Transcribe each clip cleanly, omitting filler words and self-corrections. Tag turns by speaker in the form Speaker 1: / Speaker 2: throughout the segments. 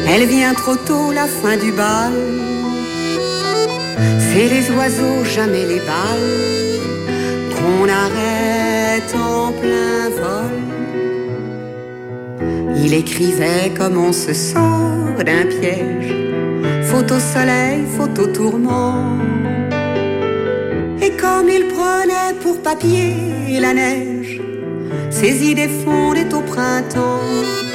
Speaker 1: Elle vient trop tôt, la fin du bal. C'est les oiseaux, jamais les balles, qu'on arrête en plein vol. Il écrivait comme on se sort d'un piège, faute au soleil, faute au tourment. Et comme il prenait pour papier la neige, ses idées fondaient au printemps.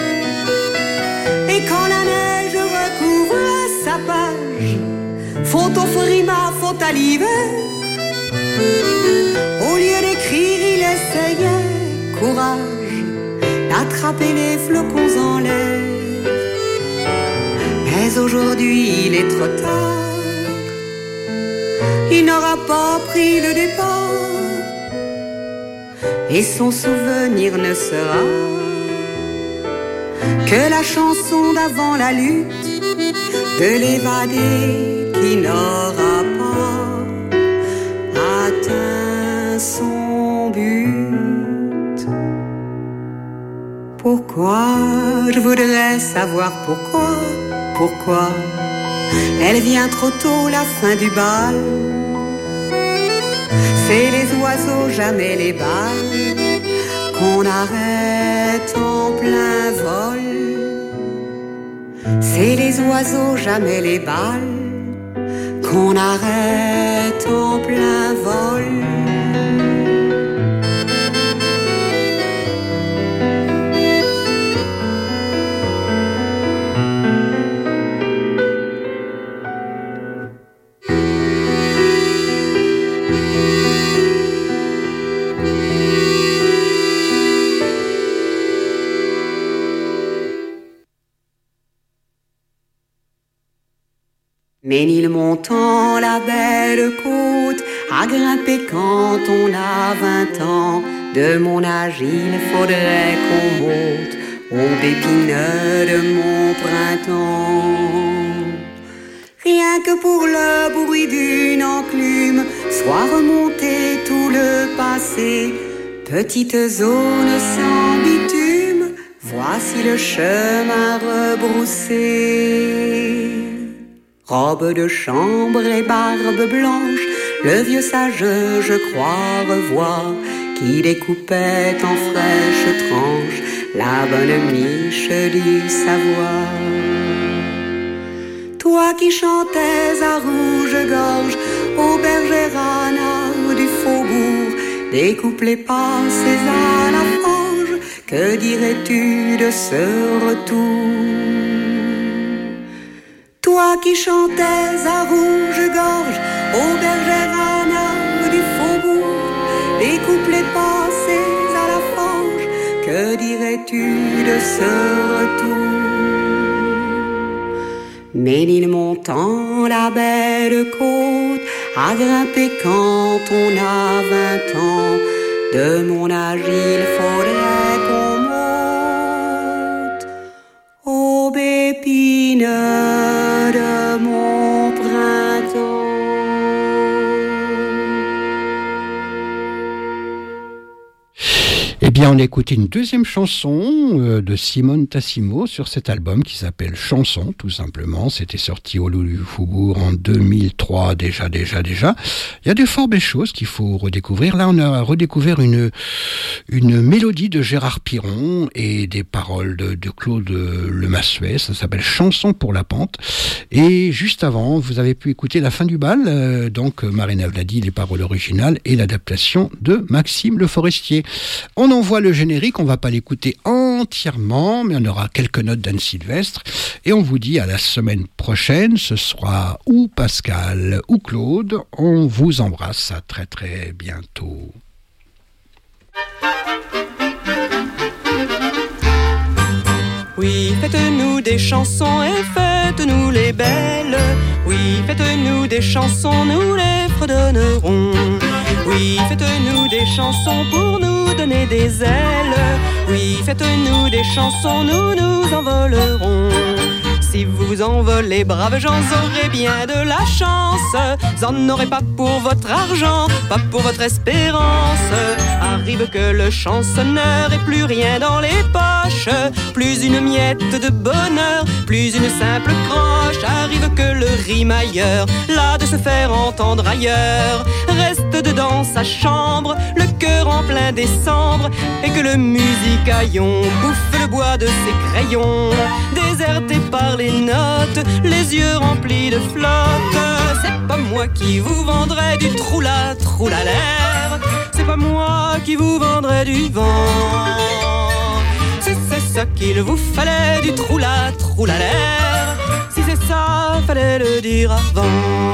Speaker 1: Et quand la neige recouvre sa page, faute au frima, faute à l'hiver, au lieu d'écrire, il essayait, courage, d'attraper les flocons en l'air. Mais aujourd'hui, il est trop tard, il n'aura pas pris le départ, et son souvenir ne sera que la chanson d'avant la lutte, de l'évadé qui n'aura pas atteint son but. Pourquoi? Je voudrais savoir pourquoi elle vient trop tôt, la fin du bal. C'est les oiseaux, jamais les balles, qu'on arrête en plein vol. C'est les oiseaux, jamais les balles, qu'on arrête en plein vol. Ménil montant la belle côte, à grimper quand on a 20 ans. De mon âge, il faudrait qu'on monte aux épineux de mon printemps. Rien que pour le bruit d'une enclume, soit remonté tout le passé. Petite zone sans bitume, voici le chemin rebroussé. Robe de chambre et barbe blanche, le vieux sage, je crois revoir, qui découpait en fraîches tranches la bonne miche du savoir. Toi qui chantais à rouge-gorge aux bergeranas du faubourg, découpe les passés à la forge, que dirais-tu de ce retour? Toi qui chantais à rouge-gorge aux bergeranas du faubourg, découpe les passés à la forge, que dirais-tu de ce retour? Ménil montant la belle côte, à grimper quand on a 20 ans. De mon âge, il faudrait qu'on monte aux épineux de mon printemps.
Speaker 2: Eh bien, on a écouté une deuxième chanson de Simone Tassimo sur cet album qui s'appelle Chanson, tout simplement. C'était sorti au Loup du Faubourg en 2003, déjà. Il y a de fort belles choses qu'il faut redécouvrir. Là, on a redécouvert une mélodie de Gérard Piron et des paroles de Claude Lemassuet. Ça s'appelle Chanson pour la pente. Et juste avant, vous avez pu écouter La fin du bal, donc Marina Vladi, les paroles originales et l'adaptation de Maxime Le Forestier. On envoie le générique, on va pas l'écouter entièrement, mais on aura quelques notes d'Anne Sylvestre. Et on vous dit à la semaine prochaine, ce sera ou Pascal ou Claude. On vous embrasse, à très très bientôt.
Speaker 3: Oui, faites-nous des chansons et faites-nous les belles. Oui, faites-nous des chansons, nous les fredonnerons. Oui, faites-nous des chansons pour nous donner des ailes. Oui, faites-nous des chansons, nous nous envolerons. Si vous vous envolez, braves gens, aurez bien de la chance. Vous en aurez pas pour votre argent, pas pour votre espérance. Arrive que le chansonneur ait plus rien dans les poches, plus une miette de bonheur, plus une simple croche. Arrive que le rimailleur, là de se faire entendre ailleurs, reste dedans sa chambre, le cœur en plein décembre, et que le musicaillon bouffe le bois de ses crayons, déserté par les notes, les yeux remplis de flotte. C'est pas moi qui vous vendrai du troula l'air, c'est pas moi qui vous vendrai du vent. Si c'est ça qu'il vous fallait, du troula l'air, si c'est ça, fallait le dire avant.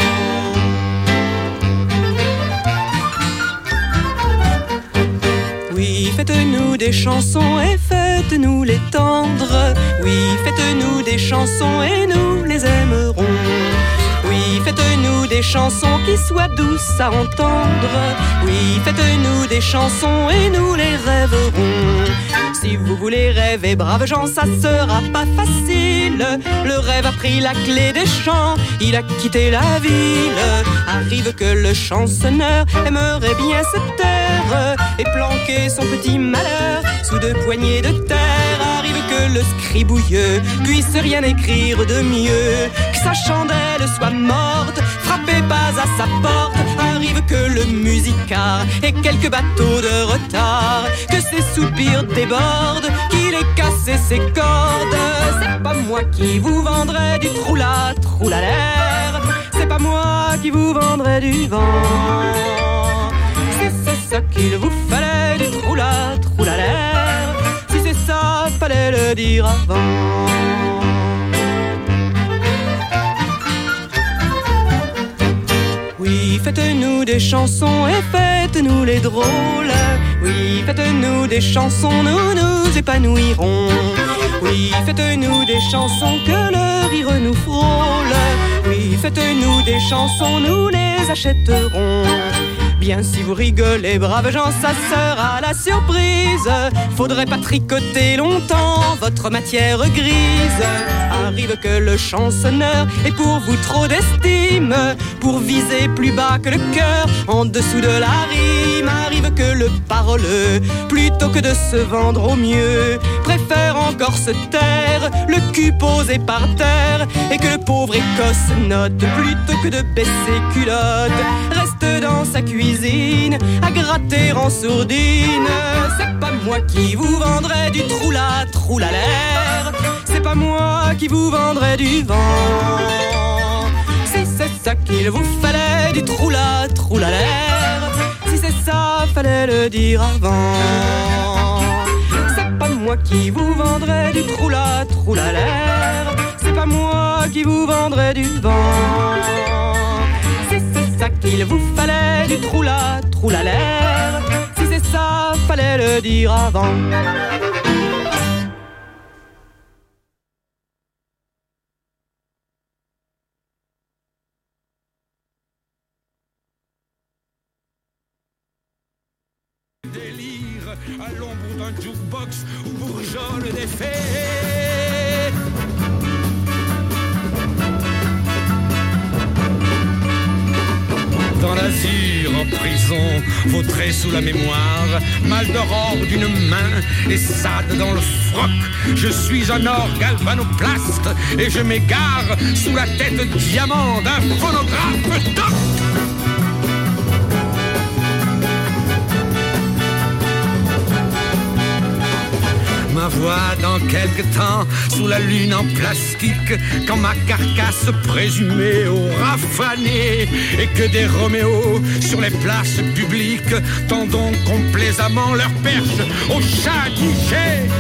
Speaker 3: Oui, faites-nous des chansons et faites-nous les tendre. Oui, faites-nous des chansons et nous les aimerons. Oui, faites-nous des chansons qui soient douces à entendre. Oui, faites-nous des chansons et nous les rêverons. Si vous voulez rêver, braves gens, ça sera pas facile. Le rêve a pris la clé des champs, il a quitté la ville. Arrive que le chansonneur aimerait bien se taire et planquer son petit malheur sous 2 poignées de terre. Arrive que le scribouilleux puisse rien écrire de mieux, que sa chandelle soit morte, frappez pas à sa porte. Arrive que le musicard ait quelques bateaux de retard, que ses soupirs débordent, qu'il ait cassé ses cordes. C'est pas moi qui vous vendrai du troula l'air, c'est pas moi qui vous vendrai du vent. Si c'est ça qu'il vous fallait, du troula l'air, si c'est ça, fallait le dire avant. Oui, faites-nous des chansons et faites-nous les drôles. Oui, faites-nous des chansons, nous nous épanouirons. Oui, faites-nous des chansons que le rire nous frôle. Oui, faites-nous des chansons, nous les achèterons. Bien si vous rigolez, braves gens, ça sera la surprise. Faudrait pas tricoter longtemps votre matière grise. Arrive que le chansonneur ait pour vous trop d'estime, pour viser plus bas que le cœur, en dessous de la rime. Arrive que le paroleux, plutôt que de se vendre au mieux, préfère encore se taire, le cul posé par terre, et que le pauvre Écosse note, plutôt que de baisser culotte, reste dans sa cuisine à gratter en sourdine. C'est pas moi qui vous vendrai du troula l'air, c'est pas moi qui vous vendrai du vent. Si c'est ça qu'il vous fallait, du troula l'air, si c'est ça, fallait le dire avant. C'est pas moi qui vous vendrai du troula l'air, c'est pas moi qui vous vendrai du vent. Si c'est ça qu'il vous fallait, du troula l'air, si c'est ça, fallait le dire avant.
Speaker 4: Délire à l'ombre d'un jukebox où bourgeonnent des fées. Dans l'azur, en prison, vautré sous la mémoire, mal d'aurore d'une main et sade dans le froc. Je suis un or galvanoplaste et je m'égare sous la tête diamant d'un phonographe doc. Ma voix dans quelque temps sous la lune en plastique, quand ma carcasse présumée aura fané, et que des Roméos sur les places publiques tendront complaisamment leurs perches au chat guichet.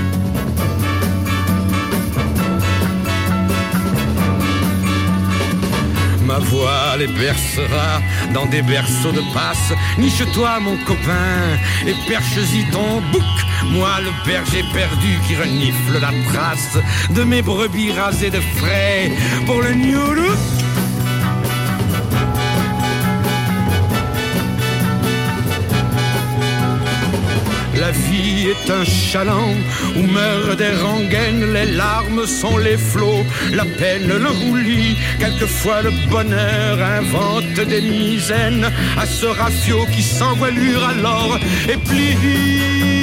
Speaker 4: Ma voix les bercera dans des berceaux de passe. Niche-toi mon copain et perche-y ton bouc. Moi le berger perdu qui renifle la trace de mes brebis rasées de frais pour le New Look. La vie est un chaland où meurent des rengaines, les larmes sont les flots, la peine le roulis. Quelquefois le bonheur invente des misaines à ce rafio qui sans voilure alors est plié.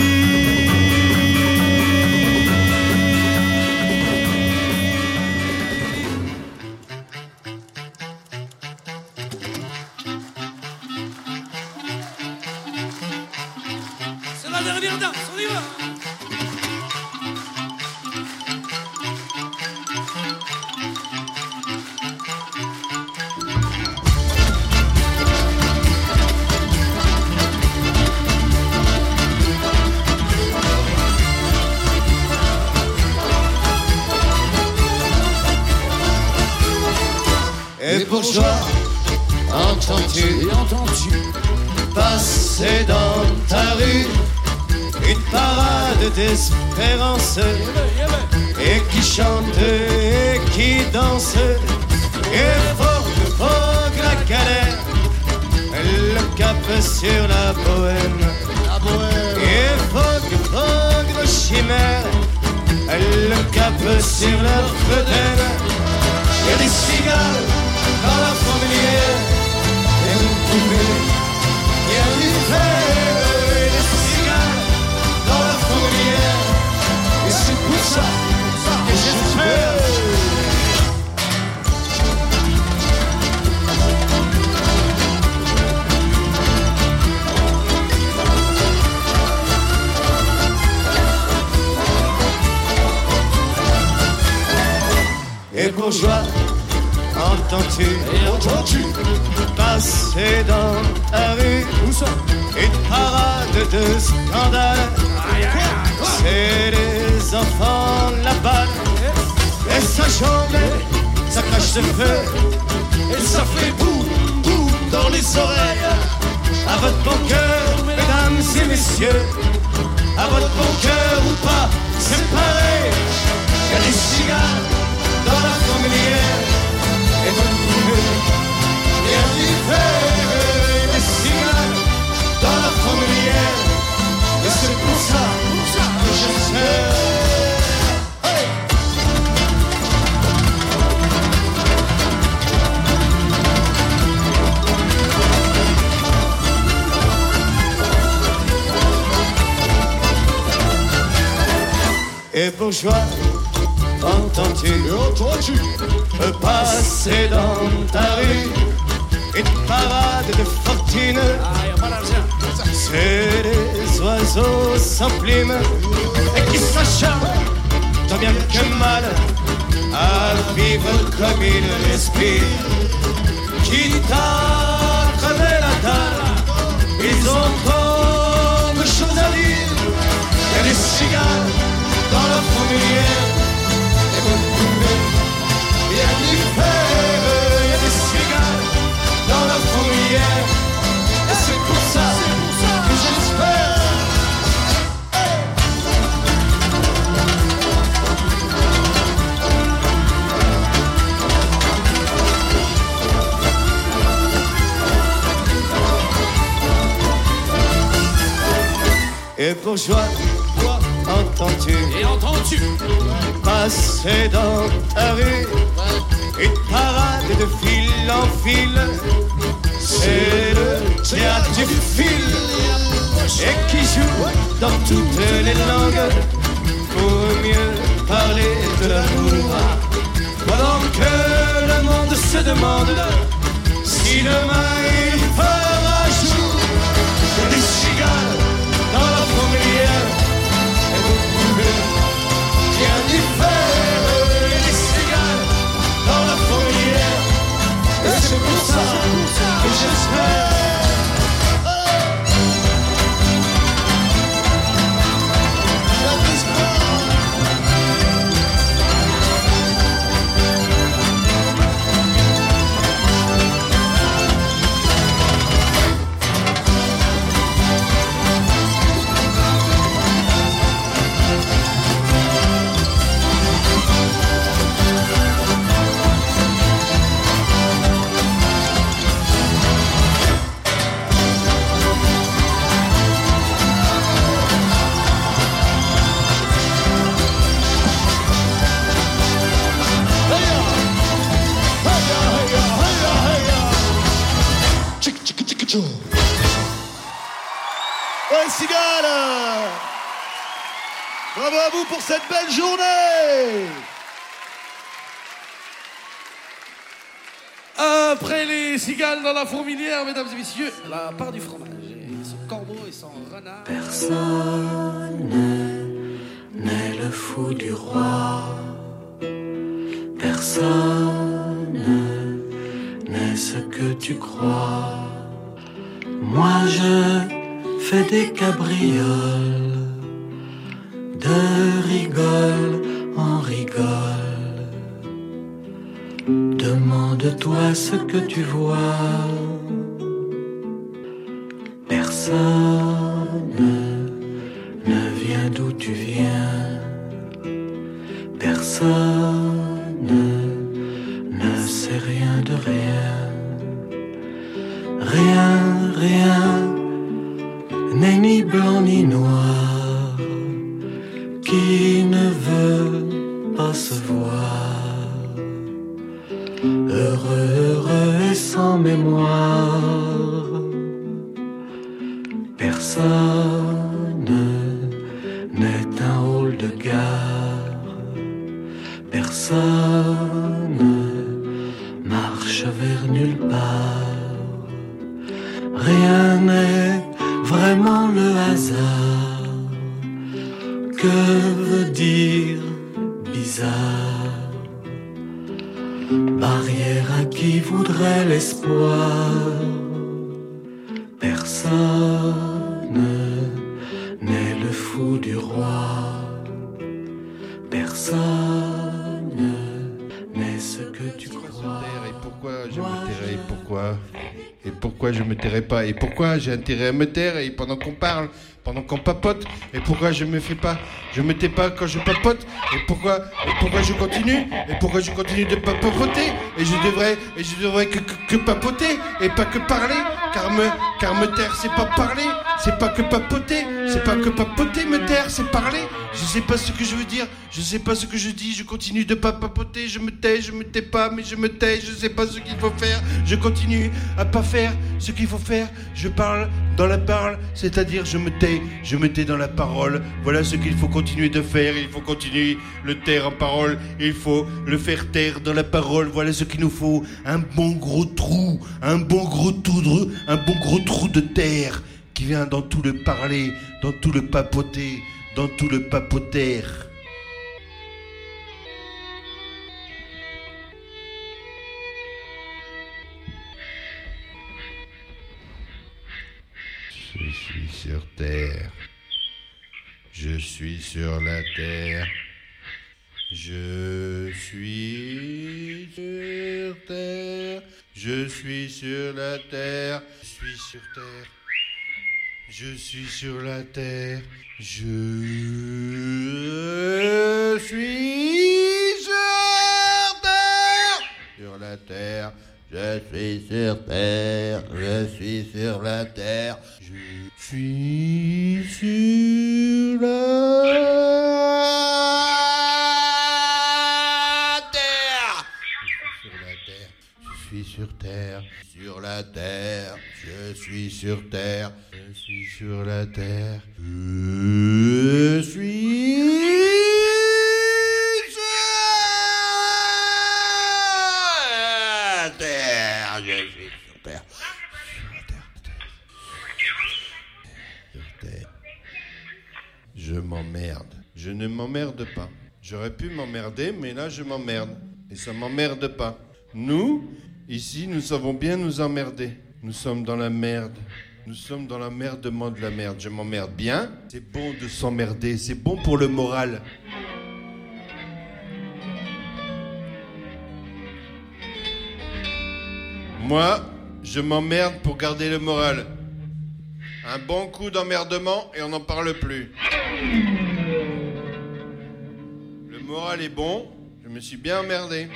Speaker 5: Et bourgeois, entends-tu passer dans ta rue une parade d'espérance et qui chante et qui danse et vogue la galère, le cap sur la bohème, et vogue le chimère, le cap sur la fedelle. Il y a des cigales dans la fourmilière, et vous pouvez bien y faire. Et des cigales dans la fourmilière, et c'est pour ça que j'espère. Et bourgeois, entends-tu passer dans ta rue une parade de scandale? C'est les enfants la balle, et ça chante, ça crache de feu, et ça fait boum boum dans les oreilles. À votre bon cœur, mesdames et messieurs, à votre bon cœur ou pas, c'est pareil. Il y a des cigales dans la fourmilière, et vous ne pouvez rien y faire. Des cigales dans la fourmilière, et c'est pour ça que j'espère. Hey! Et bourgeois, entends-tu passer dans ta rue une parade de fortune? C'est des oiseaux sans plume et qui s'acharnent tant bien que mal à vivre comme ils respirent. Quitte à crever la dalle, ils ont tant de choses à dire. Il y a des cigales dans la fourmilière, et vous pouvez rien y faire. Il y a des cigales dans la fourmilière, et c'est pour ça que j'espère. Et bourgeois, entends-tu passer dans ta rue une parade de fil en fil? C'est le théâtre du fil, et qui joue dans toutes les langues pour mieux parler de l'amour. Pendant que le monde se demande si demain il fera jour. Il y a des cigales dans la fourmilière, et vous pouvez rien y faire. Il y a des cigales dans la fourmilière, et c'est pour ça que j'espère. Ouais, Cigale! Bravo à vous pour cette belle journée!
Speaker 6: Après les cigales dans la fourmilière, mesdames et messieurs, la part du fromage. Et son corbeau et son renard.
Speaker 1: Personne n'est le fou du roi. Personne n'est ce que tu crois. Moi je fais des cabrioles, de rigole en rigole. Demande-toi ce que tu vois. Personne ne vient d'où tu viens. Personne ne sait rien de rien. Rien n'est ni blanc ni noir, qui ne veut pas se voir. Heureux et sans mémoire. Personne n'est un hall de gare. Personne marche vers nulle part. Rien n'est vraiment le hasard. Que veut dire bizarre? Barrière à qui voudrait l'espoir. Personne n'est le fou du roi. Personne n'est ce que tu crois.
Speaker 7: Et pourquoi je me tairai? Et pourquoi je me tairai pas? Et pourquoi j'ai intérêt à me taire et pendant qu'on parle, pendant qu'on papote? Et pourquoi je me tais pas quand je papote? Et pourquoi je continue? Et pourquoi je continue de papoter? Et je devrais que papoter et pas que parler, car me taire c'est pas parler, c'est pas que papoter, c'est pas que papoter, me taire c'est parler. Je sais pas ce que je veux dire, je sais pas ce que je dis, je continue de pas papoter, je me tais pas, mais je me tais, je sais pas ce qu'il faut faire, je continue à pas faire ce qu'il faut faire, je parle dans la parole, c'est-à-dire je me tais dans la parole. Voilà ce qu'il faut continuer de faire, il faut continuer le taire en parole, il faut le faire taire dans la parole. Voilà ce qu'il nous faut, un bon gros trou de terre qui vient dans tout le parler, dans tout le papoter, dans tout le papotère. Je suis sur terre, je suis sur la terre, je suis sur terre, je suis sur la terre, je suis sur terre, je suis sur la terre, je suis sur terre, sur la terre. Je suis sur terre, je suis sur la terre, je suis sur la terre. Je suis sur terre, sur la terre, je suis sur terre, je suis sur la terre, je suis... Je m'emmerde. Je ne m'emmerde pas. J'aurais pu m'emmerder, mais là je m'emmerde. Et ça m'emmerde pas. Nous, ici, nous savons bien nous emmerder. Nous sommes dans la merde. Nous sommes dans l'emmerdement de la merde. Je m'emmerde bien. C'est bon de s'emmerder. C'est bon pour le moral. Moi, je m'emmerde pour garder le moral. Un bon coup d'emmerdement et on n'en parle plus. Le moral est bon, je me suis bien emmerdé.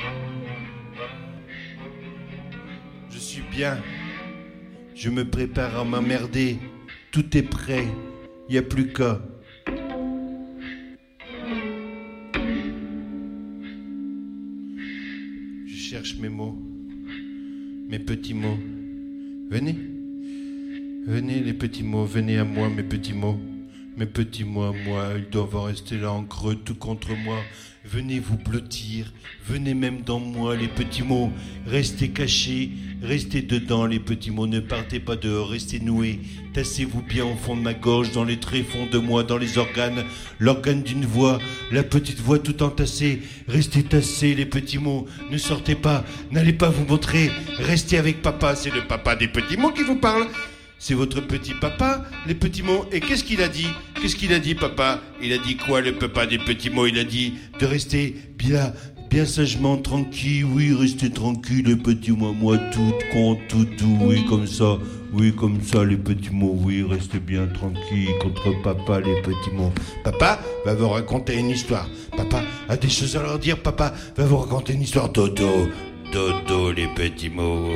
Speaker 7: Je suis bien. Je me prépare à m'emmerder. Tout est prêt. Il n'y a plus qu'à. Je cherche mes mots. Mes petits mots. Venez. Venez les petits mots, venez à moi mes petits mots. Mes petits mots à moi, ils doivent en rester là en creux tout contre moi. Venez vous blottir, venez même dans moi les petits mots. Restez cachés, restez dedans les petits mots. Ne partez pas dehors, restez noués. Tassez-vous bien au fond de ma gorge, dans les tréfonds de moi, dans les organes. L'organe d'une voix, la petite voix tout entassée. Restez tassés les petits mots. Ne sortez pas, n'allez pas vous montrer. Restez avec papa, c'est le papa des petits mots qui vous parle. C'est votre petit papa, les petits mots. Et qu'est-ce qu'il a dit? Qu'est-ce qu'il a dit, papa? Il a dit quoi, le papa des petits mots? Il a dit de rester bien sagement tranquille. Oui, restez tranquille, les petits mots. Moi, tout compte, tout doux. Oui, comme ça. Oui, comme ça, les petits mots. Oui, restez bien tranquille contre papa, les petits mots. Papa va vous raconter une histoire. Papa a des choses à leur dire. Papa va vous raconter une histoire. Dodo, dodo, les petits mots.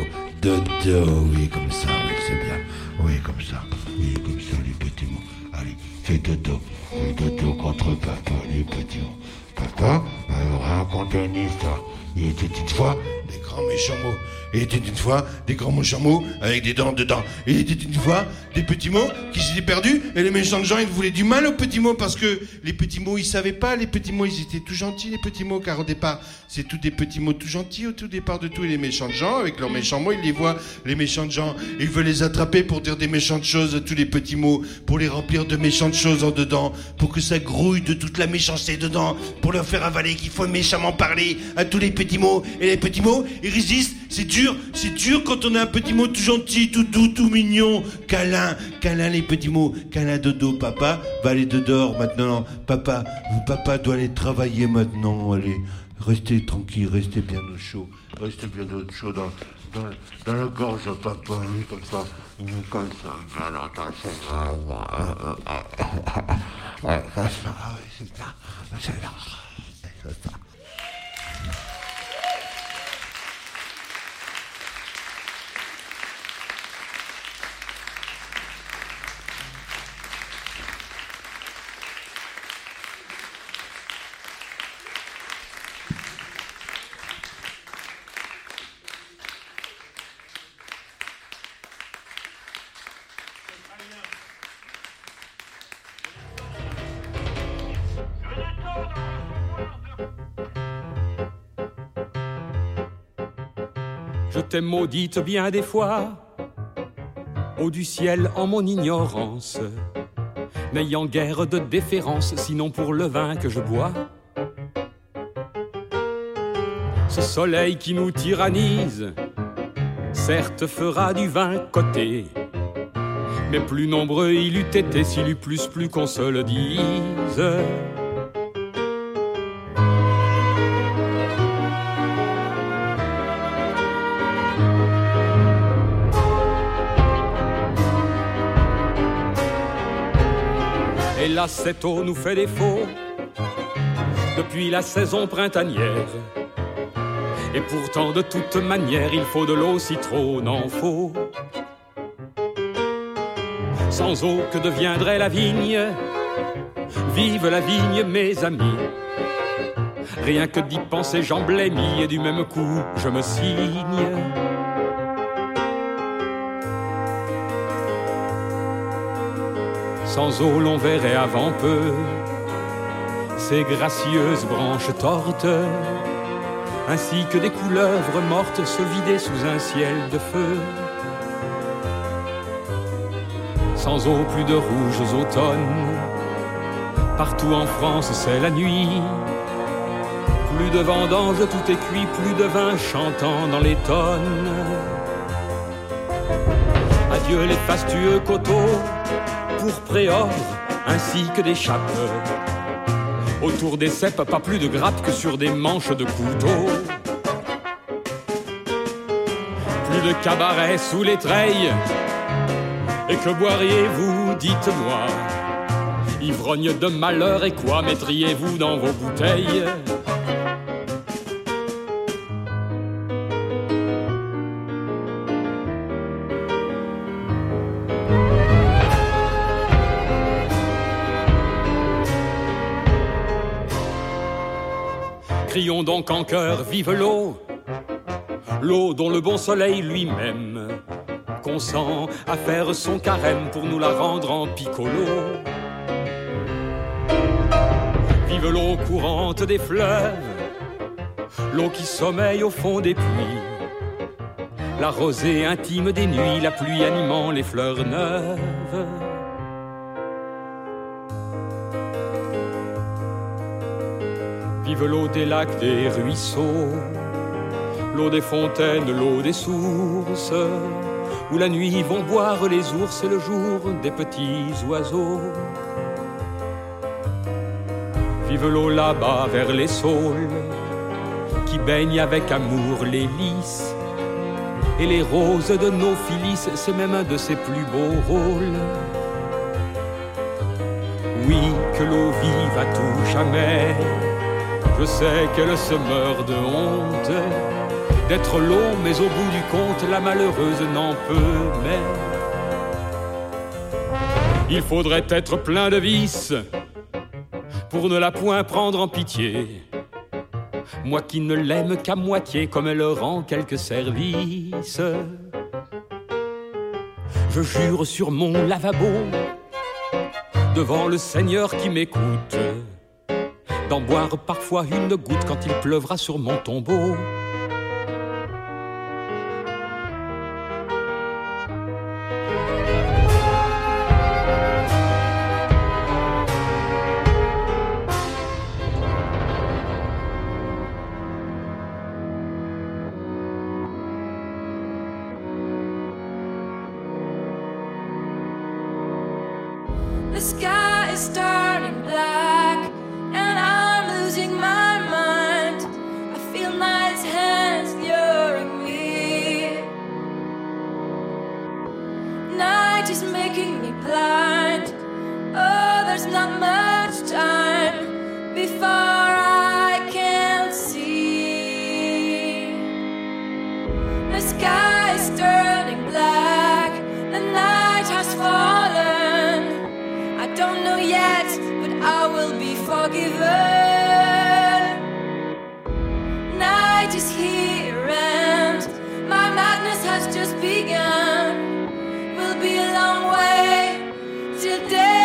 Speaker 7: Dodo, oui, comme ça, oui, c'est bien. Oui, comme ça. Oui, comme ça, les petits mots. Allez, fais dodo. Oui, dodo contre papa, les petits mots. Papa va vous raconter une histoire. Il était une fois des grands méchants mots. Il était une fois des grands méchants mots avec des dents dedans. Il était une fois des petits mots qui s'étaient perdus et les méchants gens ils voulaient du mal aux petits mots parce que les petits mots ils savaient pas, les petits mots ils étaient tout gentils les petits mots car au départ c'est tous des petits mots tout gentils au tout départ de tout et les méchants gens avec leurs méchants mots ils les voient les méchants gens ils veulent les attraper pour dire des méchantes choses à tous les petits mots pour les remplir de méchantes choses en dedans pour que ça grouille de toute la méchanceté dedans pour leur faire avaler qu'il faut méchamment parler à tous les petits mots et les petits mots ils résistent c'est dur quand on a un petit mot tout gentil, tout doux, tout mignon. Câlin les petits mots. Câlin dodo, papa va aller dehors maintenant. Papa doit aller travailler maintenant. Allez, restez tranquille, restez bien au chaud. Restez bien au chaud dans la gorge, papa. Oui, comme ça. Comme ça. Voilà, c'est ça. C'est ça.
Speaker 8: Je t'ai maudite bien des fois, haut du ciel en mon ignorance, n'ayant guère de déférence, sinon pour le vin que je bois. Ce soleil qui nous tyrannise, certes fera du vin coté, mais plus nombreux il eût été s'il eût plus qu'on se le dise. Hélas, cette eau nous fait défaut depuis la saison printanière. Et pourtant, de toute manière, il faut de l'eau si trop n'en faut. Sans eau, que deviendrait la vigne? Vive la vigne, mes amis. Rien que d'y penser, j'en blêmis, et du même coup, je me signe. Sans eau, l'on verrait avant peu ces gracieuses branches tortes, ainsi que des couleuvres mortes se vider sous un ciel de feu. Sans eau, plus de rouges automnes, partout en France c'est la nuit. Plus de vendanges, tout est cuit, plus de vin chantant dans les tonnes. Adieu les fastueux coteaux, pourpre et or, ainsi que des chapes. Autour des cèpes, pas plus de grappes que sur des manches de couteau. Plus de cabaret sous les treilles. Et que boiriez-vous, dites-moi? Ivrogne de malheur et quoi mettriez-vous dans vos bouteilles? Crions donc en chœur, vive l'eau, l'eau dont le bon soleil lui-même consent à faire son carême pour nous la rendre en piccolo. Vive l'eau courante des fleuves, l'eau qui sommeille au fond des puits, la rosée intime des nuits, la pluie animant les fleurs neuves. Vive l'eau des lacs, des ruisseaux, l'eau des fontaines, l'eau des sources, où la nuit vont boire les ours et le jour des petits oiseaux. Vive l'eau là-bas vers les saules, qui baignent avec amour les lys, et les roses de nos Phyllis, c'est même un de ses plus beaux rôles. Oui, que l'eau vive à tout jamais, je sais qu'elle se meurt de honte d'être l'eau, mais au bout du compte, la malheureuse n'en peut mais. Il faudrait être plein de vices pour ne la point prendre en pitié. Moi qui ne l'aime qu'à moitié, comme elle rend quelques services. Je jure sur mon lavabo, devant le Seigneur qui m'écoute, d'en boire parfois une goutte quand il pleuvra sur mon tombeau.
Speaker 9: The sky is turning black and I'm losing my mind. I feel nice hands luring me. Night is making me blind. Oh, there's not much time before I can see. The sky is turning black. The night has fallen. I don't know yet, but I will be forgiven. Night is here and my madness has just begun. Will be a long way till day.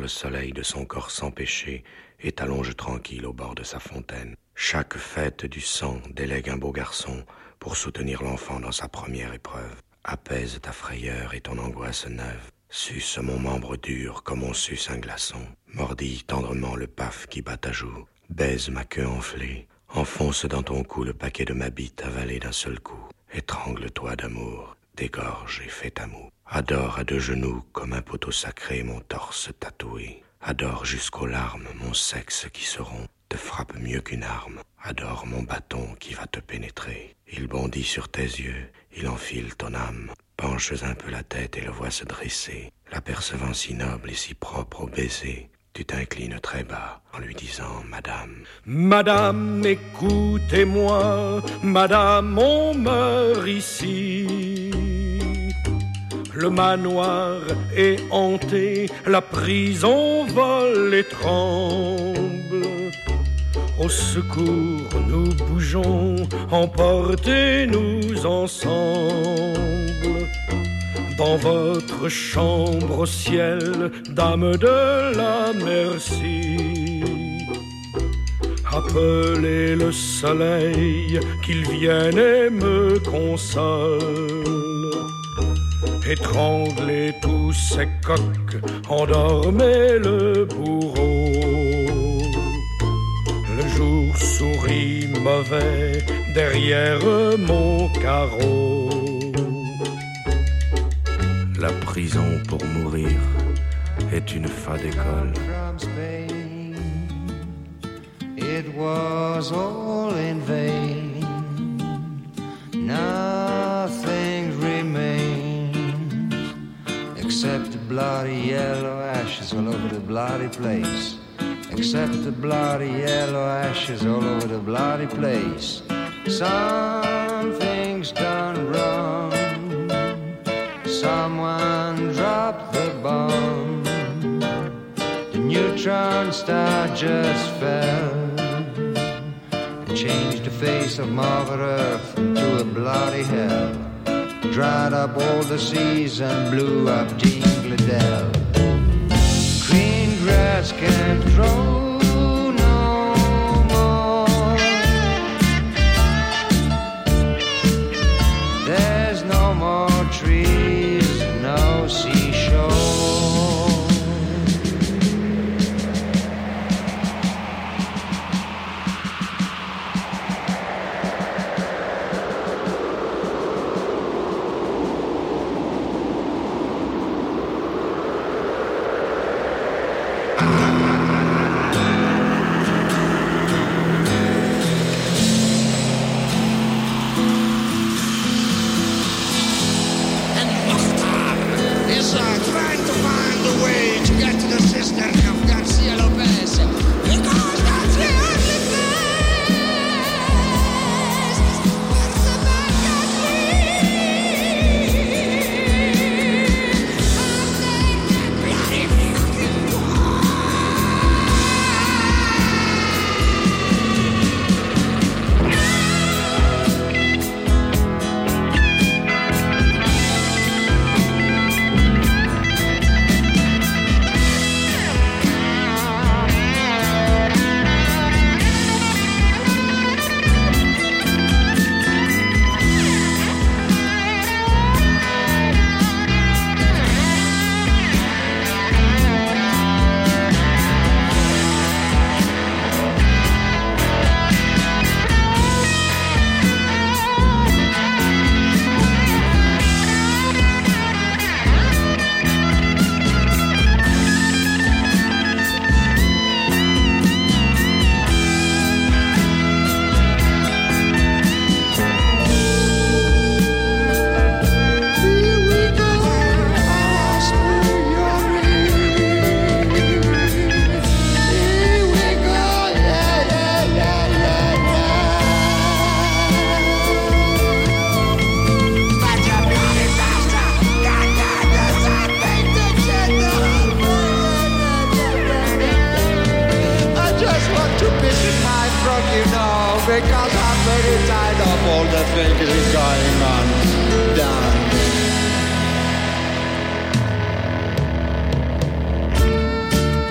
Speaker 10: soleil de son corps sans péché et t'allonge tranquille au bord de sa fontaine. Chaque fête du sang délègue un beau garçon pour soutenir l'enfant dans sa première épreuve. Apaise ta frayeur et ton angoisse neuve. Suce mon membre dur comme on suce un glaçon. Mordille tendrement le paf qui bat ta joue. Baise ma queue enflée. Enfonce dans ton cou le paquet de ma bite avalé d'un seul coup. Étrangle-toi d'amour. Dégorge et fais ta moue. Adore à deux genoux comme un poteau sacré mon torse tatoué. Adore jusqu'aux larmes mon sexe qui se rompt. Te frappe mieux qu'une arme. Adore mon bâton qui va te pénétrer. Il bondit sur tes yeux, il enfile ton âme. Penches un peu la tête et le vois se dresser. L'apercevant si noble et si propre au baiser, tu t'inclines très bas en lui disant « Madame ».
Speaker 11: Madame, écoutez-moi, Madame, on meurt ici. Le manoir est hanté, la prison vole et tremble. Au secours, nous bougeons, emportez-nous ensemble. Dans votre chambre au ciel, dame de la merci. Appelez le soleil, qu'il vienne et me console. Étranglez tous ces coqs, endormez le bourreau. Le jour sourit mauvais derrière mon carreau.
Speaker 10: La prison pour mourir est une fade école.
Speaker 5: It was all in vain. Nothing remains except the bloody yellow ashes all over the bloody place. Except the bloody yellow ashes all over the bloody place. Something's done wrong. Someone dropped the bomb. The neutron star just fell and changed the face of Mother Earth into a bloody hell. Dried up all the seas and blew up Dingledell. Green grass can't grow no more. There's no more trees, no seashore.
Speaker 12: because I'm very tired of all the things going on down there.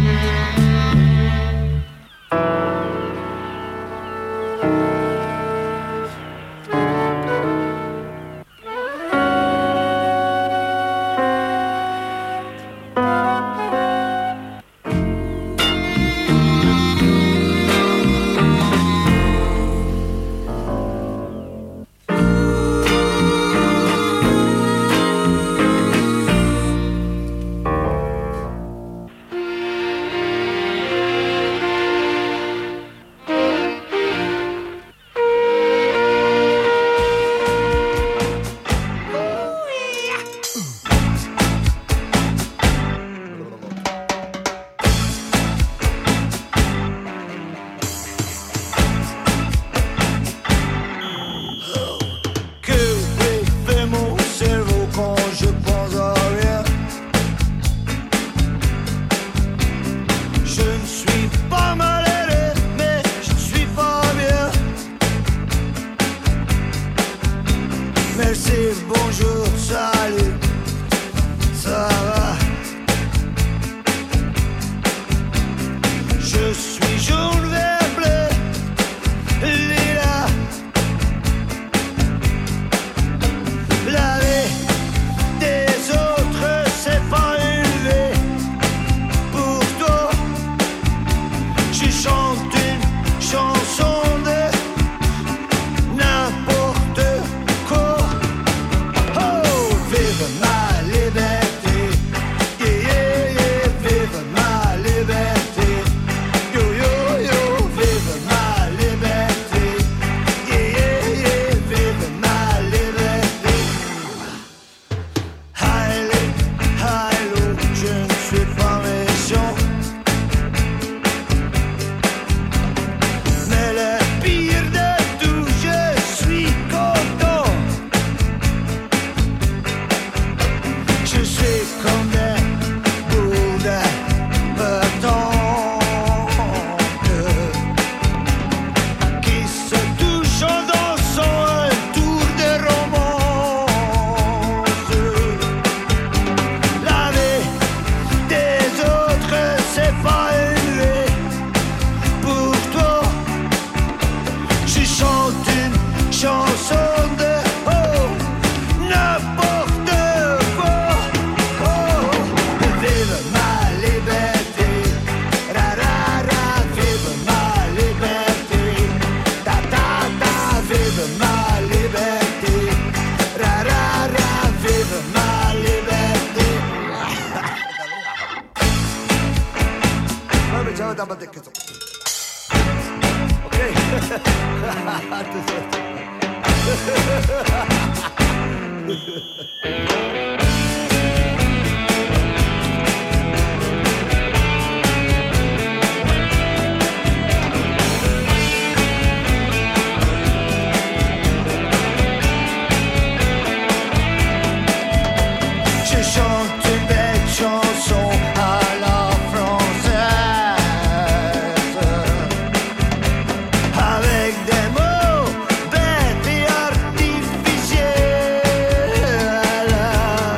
Speaker 13: Bête et artificielle.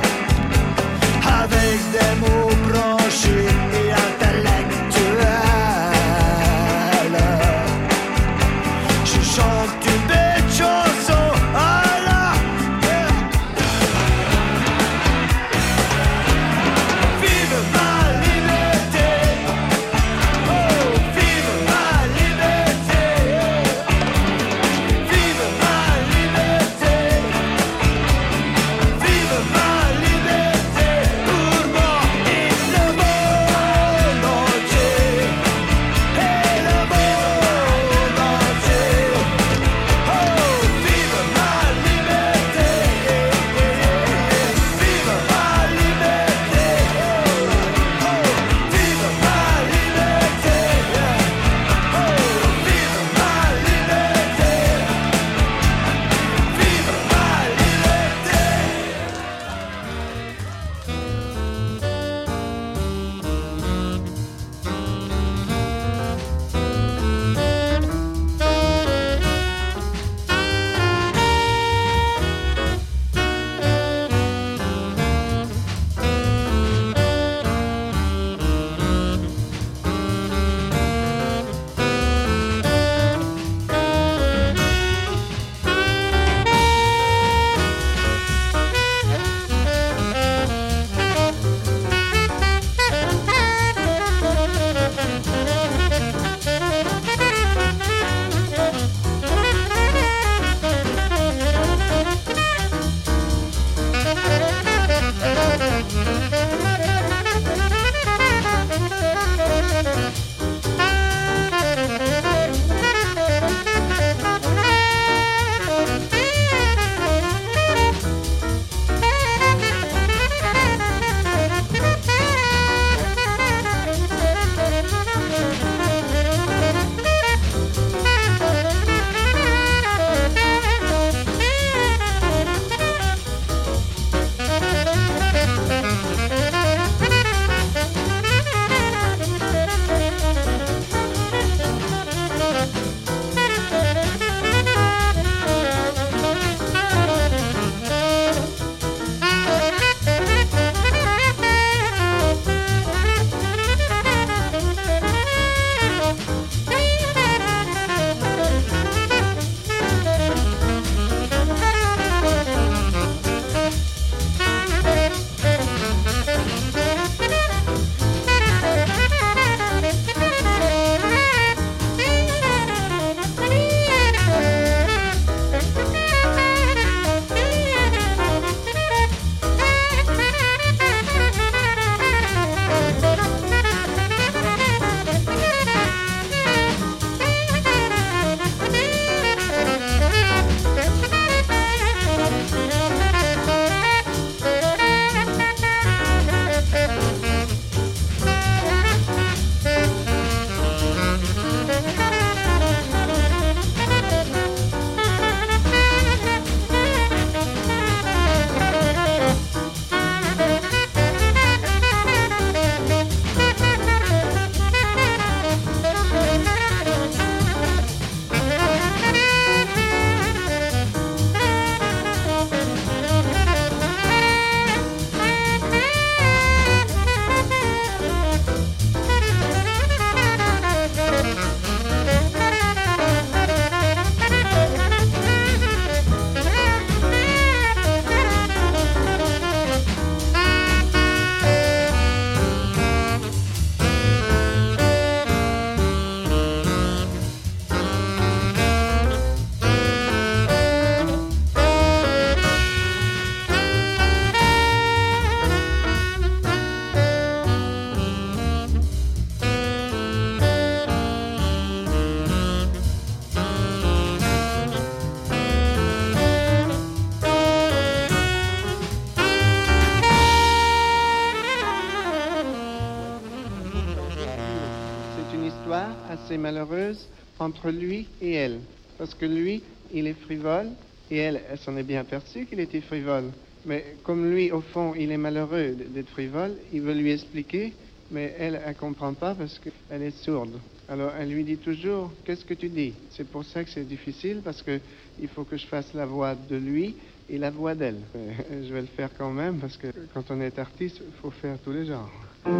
Speaker 13: c'est une histoire assez malheureuse entre lui et elle. Parce que lui, il est frivole, et elle s'en est bien aperçue qu'il était frivole. Mais comme lui, au fond, il est malheureux d'être frivole, il veut lui expliquer, mais elle ne comprend pas parce qu'elle est sourde. Alors elle lui dit toujours, qu'est-ce que tu dis? C'est pour ça que c'est difficile, parce qu'il faut que je fasse la voix de lui et la voix d'elle. Je vais le faire quand même, parce que quand on est artiste, il faut faire tous les genres.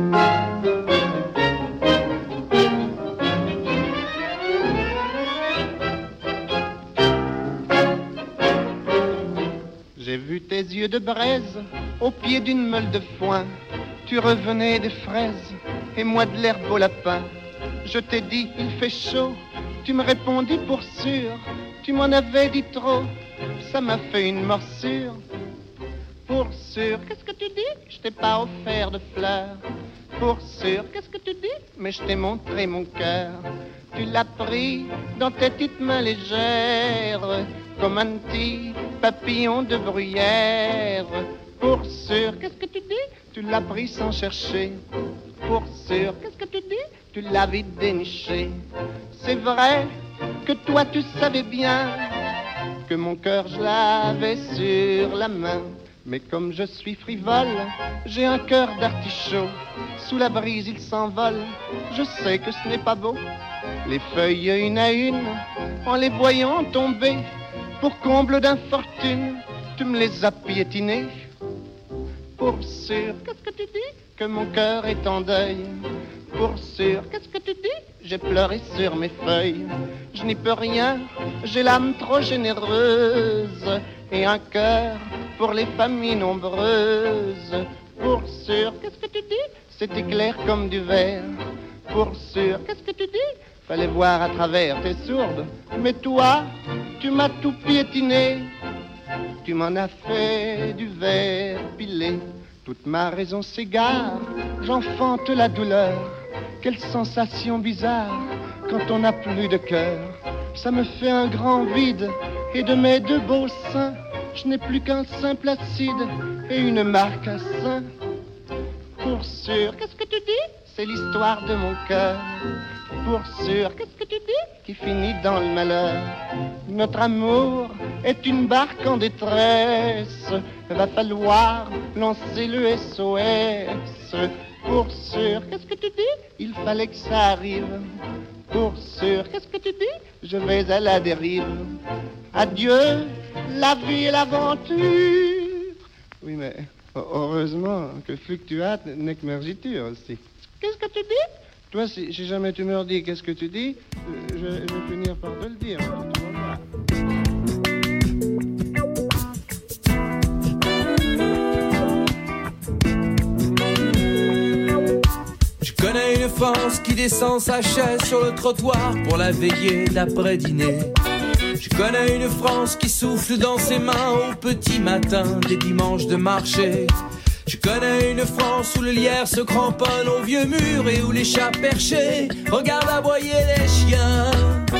Speaker 13: J'ai vu tes yeux de braise au pied d'une meule de foin. Tu revenais des fraises et moi de l'herbe au lapin. Je t'ai dit il fait chaud, tu me répondis pour sûr. Tu m'en avais dit trop, ça m'a fait une morsure. Pour sûr, qu'est-ce que tu dis? Je t'ai pas offert de fleurs. Pour sûr, qu'est-ce que tu dis? Mais je t'ai montré mon cœur. Tu l'as pris dans tes petites mains légères, comme un petit papillon de bruyère. Pour sûr, qu'est-ce que tu dis? Tu l'as pris sans chercher. Pour sûr, qu'est-ce que tu dis? Tu l'avais déniché. C'est vrai que toi tu savais bien que mon cœur je l'avais sur la main. Mais comme je suis frivole, j'ai un cœur d'artichaut. Sous la brise il s'envole, je sais que ce n'est pas beau. Les feuilles une à une, en les voyant tomber, pour comble d'infortune, tu me les as piétinées. Pour sûr, qu'est-ce que tu dis? Que mon cœur est en deuil. Pour sûr, qu'est-ce que tu dis? J'ai pleuré sur mes feuilles. Je n'y peux rien, j'ai l'âme trop généreuse et un cœur pour les familles nombreuses. Pour sûr, qu'est-ce que tu dis? C'était clair comme du verre. Pour sûr, qu'est-ce que tu dis? Fallait voir à travers, t'es sourde. Mais toi, tu m'as tout piétiné. Tu m'en as fait du verre pilé. Toute ma raison s'égare, j'enfante la douleur. Quelle sensation bizarre quand on n'a plus de cœur. Ça me fait un grand vide et de mes deux beaux seins, je n'ai plus qu'un sein placide et une marque à sein. Pour sûr, qu'est-ce que tu dis? C'est l'histoire de mon cœur. Pour sûr, qu'est-ce que tu dis? Qui finit dans le malheur. Notre amour est une barque en détresse. Va falloir lancer le SOS. Pour sûr, qu'est-ce que tu dis? Il fallait que ça arrive. Pour sûr, qu'est-ce que tu dis? Je vais à la dérive. Adieu, la vie et l'aventure. Oui, mais heureusement que fluctuate n'est que mergiture aussi. Qu'est-ce que tu dis? Toi, si jamais tu me redis qu'est-ce que tu dis, je vais finir par te le dire. Tu vas voir.
Speaker 14: Je connais une France qui descend sa chaise sur le trottoir pour la veillée d'après-dîner. Je connais une France qui souffle dans ses mains au petit matin des dimanches de marché. Je connais une France où le lierre se cramponne au vieux mur et où les chats perchés regardent aboyer les chiens.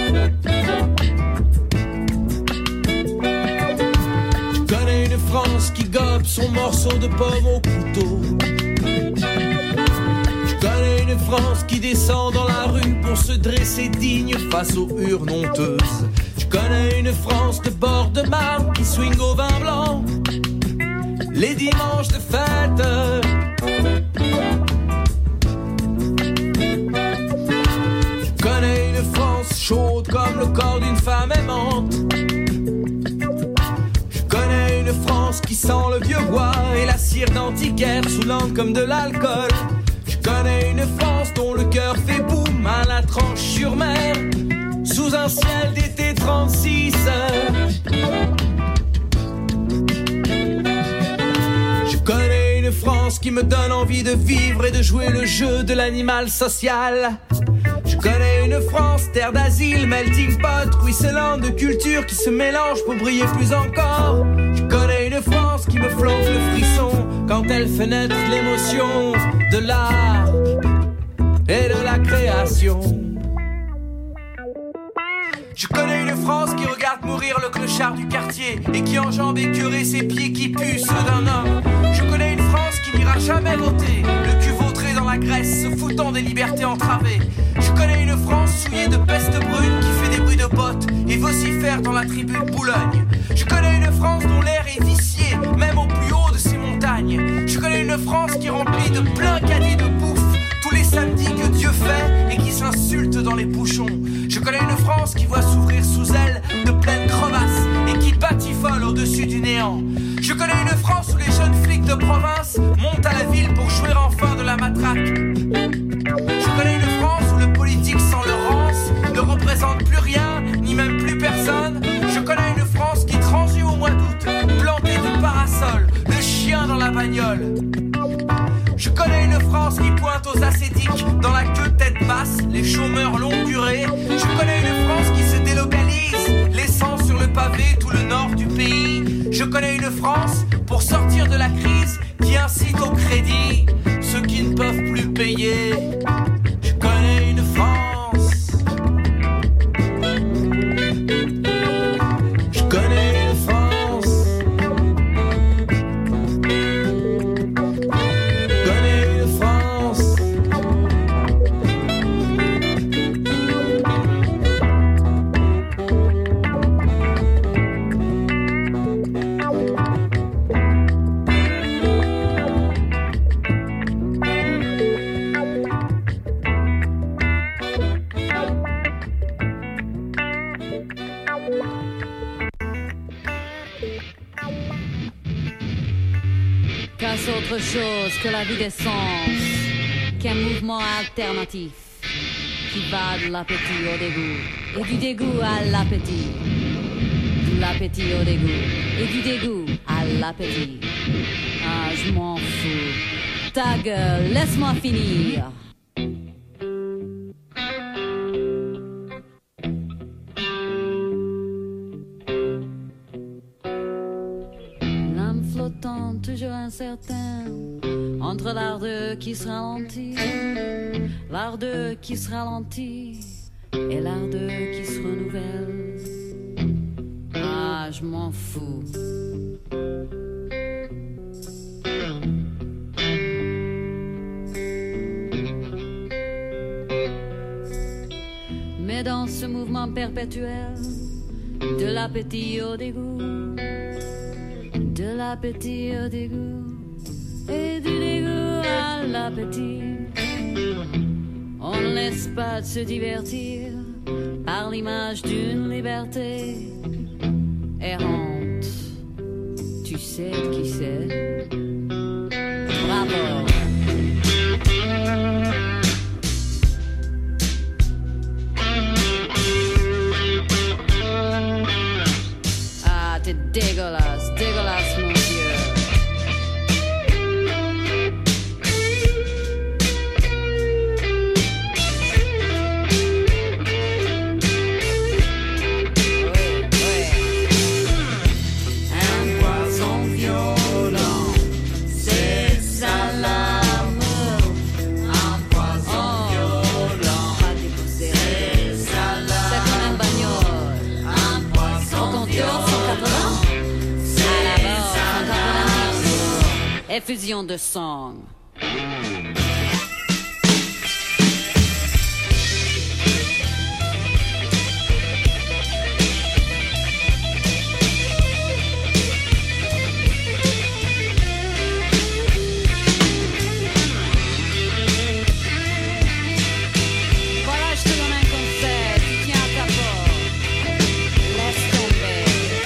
Speaker 14: Je connais une France qui gobe son morceau de pomme au couteau. Je connais une France qui descend dans la rue pour se dresser digne face aux urnes honteuses. Je connais une France de bord de marne qui swing au vin blanc les dimanches de fête. Je connais une France chaude comme le corps d'une femme aimante. Je connais une France qui sent le vieux bois et la cire d'antiquaire saoulant comme de l'alcool. Je connais une France dont le cœur fait boum à la tranche sur mer sous un ciel d'été 36. Je connais une France qui me donne envie de vivre et de jouer le jeu de l'animal social. Je connais une France, terre d'asile, melting pot, ruisselant de cultures qui se mélangent pour briller plus encore. Je connais une France qui me flanque le frisson quand elle fait naître l'émotion de l'art et de la création. Je connais une France qui regarde mourir le clochard du quartier et qui enjambe écœuré ses pieds qui puent ceux d'un homme. Je connais une France qui n'ira jamais voter, le cul vautré dans la graisse, se foutant des libertés entravées. Je connais ma tribu de Boulogne. Je connais une France dont l'air est vicié, même au plus haut de ses montagnes. Je connais une France qui remplit de plein caddies de bouffe tous les samedis que Dieu fait et qui s'insulte dans les bouchons. Je connais une France qui voit s'ouvrir sous elle de pleines crevasses et qui batifole au-dessus du néant. Je connais une France où les jeunes flics de province montent à la ville pour jouer enfin de la matraque. Je connais une France où le politique sans le rance ne représente plus rien, ni même plus personne. Je connais une France qui transige au mois d'août, plantée du parasol, le chien dans la bagnole. Je connais une France qui pointe aux ascétiques dans la queue tête basse, les chômeurs longue durée. Je connais une France qui se délocalise, laissant sur le pavé tout le nord du pays. Je connais une France, pour sortir de la crise, qui incite au crédit ceux qui ne peuvent plus payer. Je connais une France. Je connais une France. Je connais une France.
Speaker 15: Qu'est-ce autre chose que la vie d'essence, qu'un mouvement alternatif qui va de l'appétit au dégoût et du dégoût à l'appétit, de l'appétit au dégoût et du dégoût à l'appétit. Ah, je m'en fous. Ta gueule, laisse-moi finir. L'âme flottante, toujours incertain, entre l'ardeux qui se ralentit, l'ardeux qui se ralentit et l'ardeux qui se renouvelle. Ah, je m'en fous. Mais dans ce mouvement perpétuel, de l'appétit au dégoût, de l'appétit au dégoût et du dégoût à l'appétit, on ne laisse pas de se divertir par l'image d'une liberté errante. Tu sais de qui c'est? Bravo. Ah, t'es dégueulasse, dégueulasse mon Dieu. Effusion de sang. Voilà, je te donne un conseil. Tu tiens à ta porte. Laisse tomber.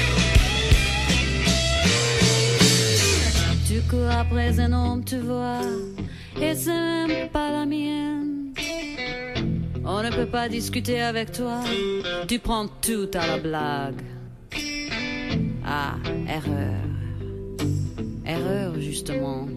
Speaker 15: Tu cours après un homme, tu vois, et c'est même pas la mienne. On ne peut pas discuter avec toi, tu prends tout à la blague. Ah, erreur. Erreur, justement.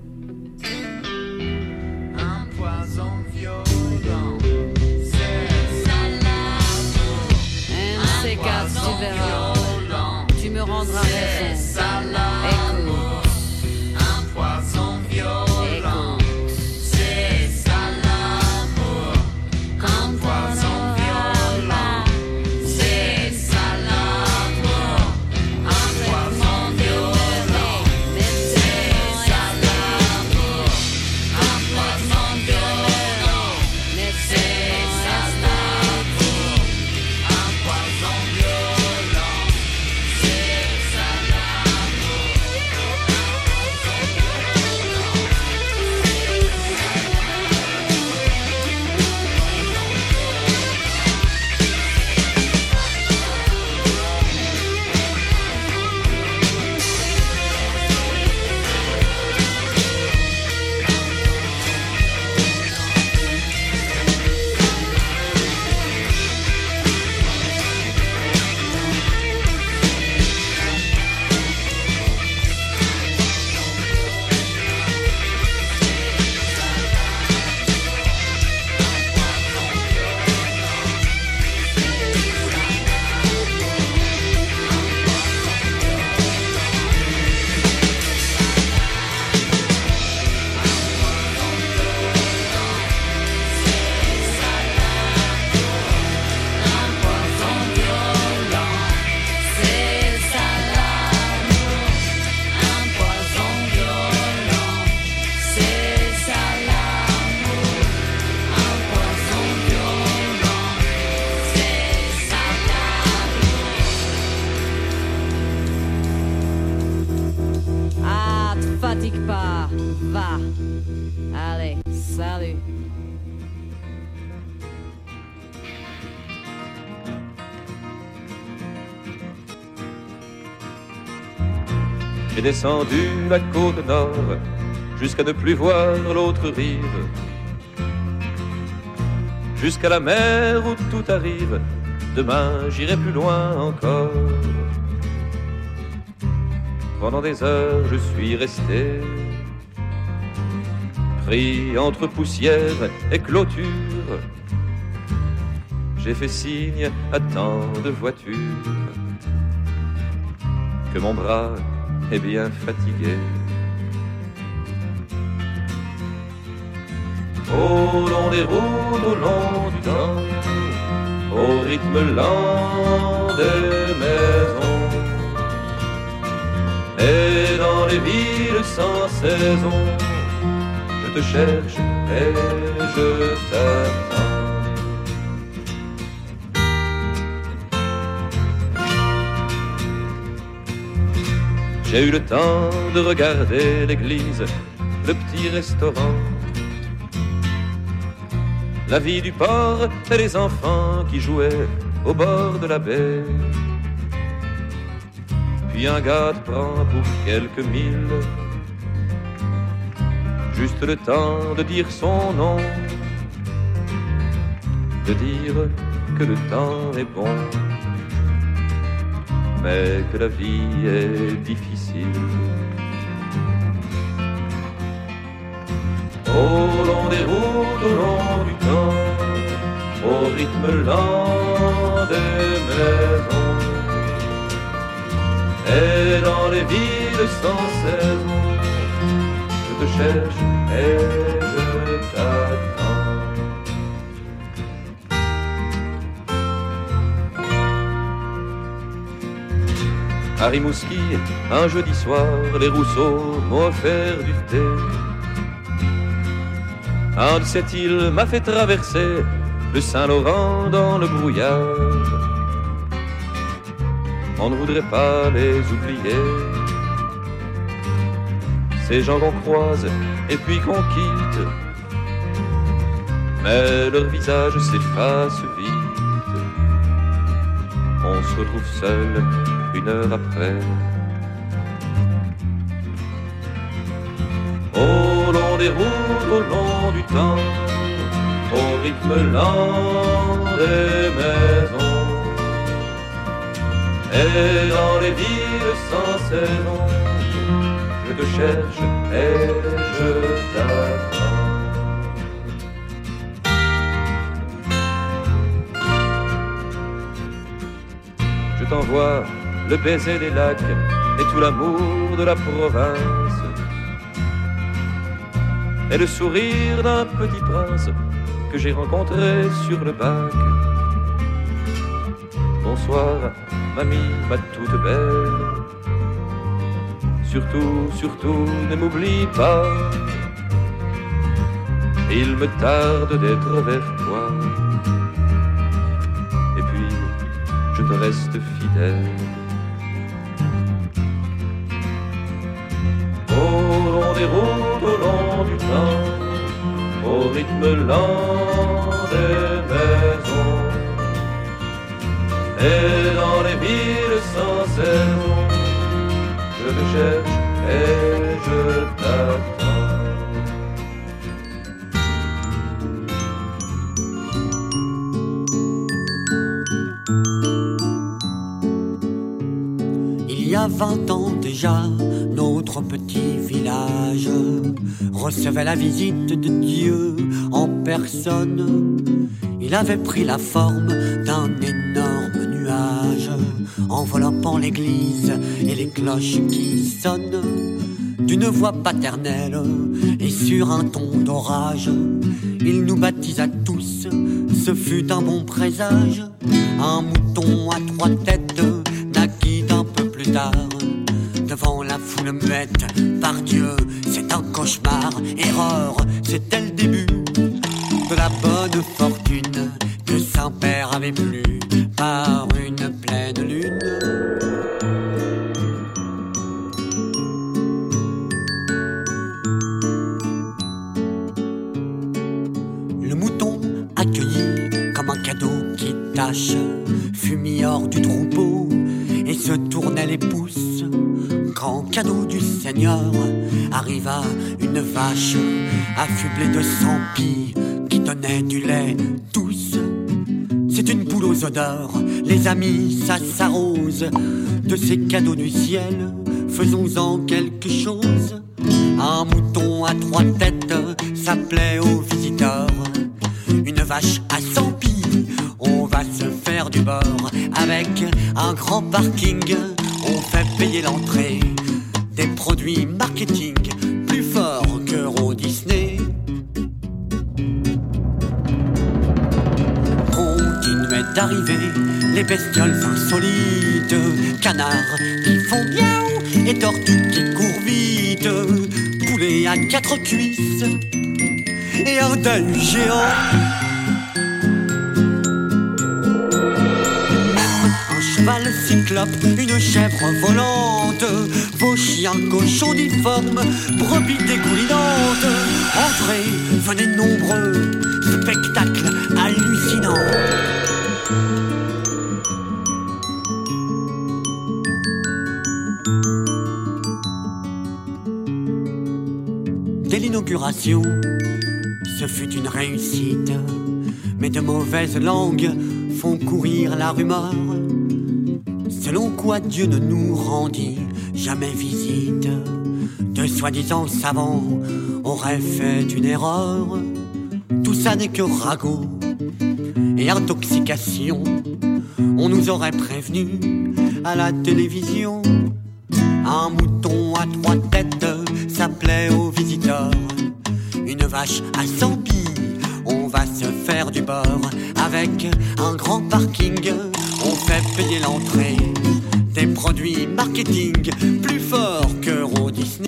Speaker 14: Un poison violent, c'est ça l'amour.
Speaker 15: Un de ces quatre, tu verras. Tu me rendras raison. Écoute.
Speaker 14: Poison violent, c'est ça l'amour. Un poison violent, c'est ça l'amour. Un poison violent, c'est ça l'amour. Un poison violent,
Speaker 15: Salut.
Speaker 16: J'ai descendu la côte nord jusqu'à ne plus voir l'autre rive, jusqu'à la mer où tout arrive. Demain j'irai plus loin encore. Pendant des heures je suis resté pris entre poussière et clôture. J'ai fait signe à tant de voitures que mon bras est bien fatigué. Au long des routes, au long du temps, au rythme lent des maisons, et dans les villes sans saison, je te cherche et je t'attends. J'ai eu le temps de regarder l'église, le petit restaurant, la vie du port et les enfants qui jouaient au bord de la baie. Puis un gars te prend pour quelques milles, juste le temps de dire son nom, de dire que le temps est bon, mais que la vie est difficile. Au long des routes, au long du temps, au rythme lent des maisons, et dans les villes sans saison, je te cherche et je t'attends. À Rimouski, un jeudi soir, les Rousseau m'ont offert du thé. Un de cette île m'a fait traverser le Saint-Laurent dans le brouillard. On ne voudrait pas les oublier, ces gens qu'on croise et puis qu'on quitte, mais leur visage s'efface vite. On se retrouve seul une heure après. Au long des routes, au long du temps, au rythme lent des maisons, et dans les villes sans saison, je te cherche et je t'attends. Je t'envoie le baiser des lacs et tout l'amour de la province, et le sourire d'un petit prince que j'ai rencontré sur le bac. Bonsoir, mamie, ma toute belle. Surtout, surtout, ne m'oublie pas. Il me tarde d'être vers toi. Et puis, je te reste fidèle. Au long des routes, au long du temps, au rythme lent des maisons, et dans les villes sans saison, je te cherche et je t'attends.
Speaker 17: Il y a 20 ans déjà, notre petit village recevait la visite de Dieu en personne. Il avait pris la forme d'un énorme nuage, enveloppant l'église et les cloches qui sonnent. D'une voix paternelle et sur un ton d'orage, il nous baptisa tous, ce fut un bon présage. Un mouton à 3 têtes naquit un peu plus tard. Devant la foule muette, par Dieu, c'est un cauchemar. Erreur, c'était le début de la bonne fortune que Saint-Père avait plu par une pleine lune. cadeau qui tâche fumit hors du troupeau et se tournait les pouces. Grand cadeau du Seigneur, arriva une vache affublée de 100 pies qui donnait du lait douce. C'est une poule aux odeurs, les amis, ça s'arrose. De ces cadeaux du ciel, faisons-en quelque chose. Un mouton à 3 têtes, ça plaît aux visiteurs. Une vache à 100 pies, on va se faire du beurre. Avec un grand parking, on fait payer l'entrée. Des produits marketing plus forts que Euro Disney. Continuaient d'arriver les bestioles insolites. Canards qui font bien et tortues qui courent vite. Poulet à 4 cuisses et un deuil géant. Cheval cyclope, une chèvre volante, vos chiens cochons difformes, brebis dégoulinantes. Entrez, venez nombreux, spectacle hallucinant. Dès l'inauguration, ce fut une réussite, mais de mauvaises langues font courir la rumeur. Selon quoi Dieu ne nous rendit jamais visite. De soi-disant savants auraient fait une erreur. Tout ça n'est que ragot et intoxication. On nous aurait prévenu à la télévision. Un mouton à 3 têtes, ça plaît aux visiteurs. Une vache à 100 pies, on va se faire du beurre. Avec un grand parking, on fait payer l'entrée. Des produits marketing plus forts que Euro Disney.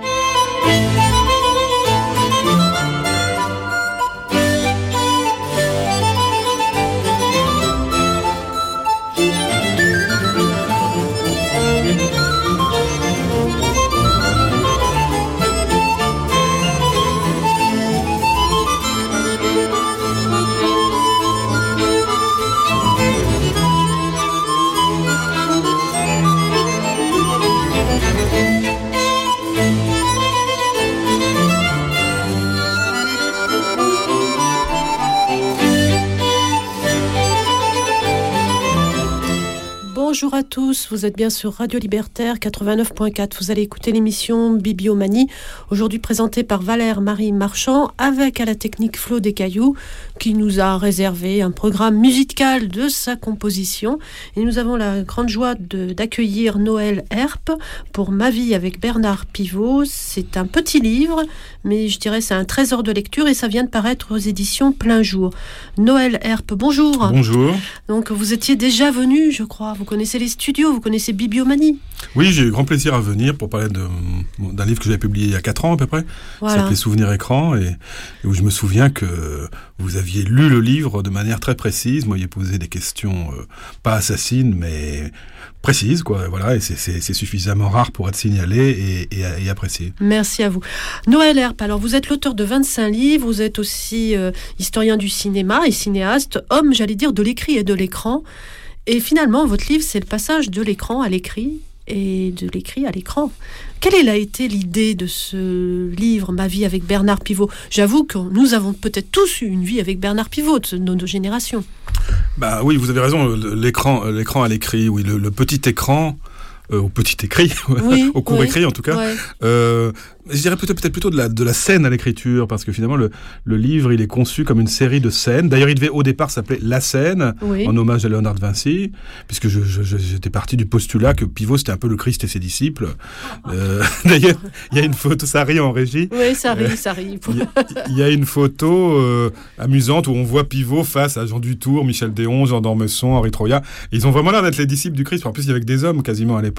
Speaker 18: Bonjour à tous, vous êtes bien sur Radio Libertaire 89.4. Vous allez écouter l'émission Bibliomanie, aujourd'hui présentée par Valère-Marie Marchand, avec à la technique Flo Descailloux, qui nous a réservé un programme musical de sa composition. Et nous avons la grande joie d'accueillir Noël Herp pour Ma vie avec Bernard Pivot. C'est un petit livre, mais je dirais c'est un trésor de lecture et ça vient de paraître aux éditions Plein Jour. Noël Herp, bonjour.
Speaker 19: Bonjour.
Speaker 18: Donc vous étiez déjà venu, je crois. Vous connaissez les studios, vous connaissez Bibliomanie.
Speaker 19: Oui, j'ai eu grand plaisir à venir pour parler d'un livre que j'avais publié il y a 4 ans à peu près,
Speaker 18: voilà.
Speaker 19: Qui s'appelait Souvenirs écran, et où je me souviens que vous aviez lu le livre de manière très précise. Vous m'aviez posé des questions pas assassines, mais précises, quoi. Voilà, et c'est suffisamment rare pour être signalé et apprécié.
Speaker 18: Merci à vous. Noël Herp, alors vous êtes l'auteur de 25 livres, vous êtes aussi historien du cinéma et cinéaste, homme, j'allais dire, de l'écrit et de l'écran. Et finalement, votre livre, c'est le passage de l'écran à l'écrit et de l'écrit à l'écran. Quelle a été l'idée de ce livre, Ma vie avec Bernard Pivot ? J'avoue que nous avons peut-être tous eu une vie avec Bernard Pivot, de nos générations.
Speaker 19: Bah oui, vous avez raison, l'écran à l'écrit, oui, le petit écran, au petit écrit, oui, au court écrit en tout cas. Ouais. Je dirais peut-être plutôt de la scène à l'écriture, parce que finalement le livre il est conçu comme une série de scènes. D'ailleurs il devait au départ s'appeler La Scène, oui, en hommage à Léonard de Vinci, puisque j'étais parti du postulat que Pivot c'était un peu le Christ et ses disciples. D'ailleurs il y a une photo, ça rit en régie.
Speaker 18: Oui, ça rit.
Speaker 19: Il y a une photo amusante où on voit Pivot face à Jean Dutour, Michel Déon, Jean d'Ormesson, Henri Troyat. Ils ont vraiment l'air d'être les disciples du Christ. En plus il y avait des hommes quasiment à l'époque.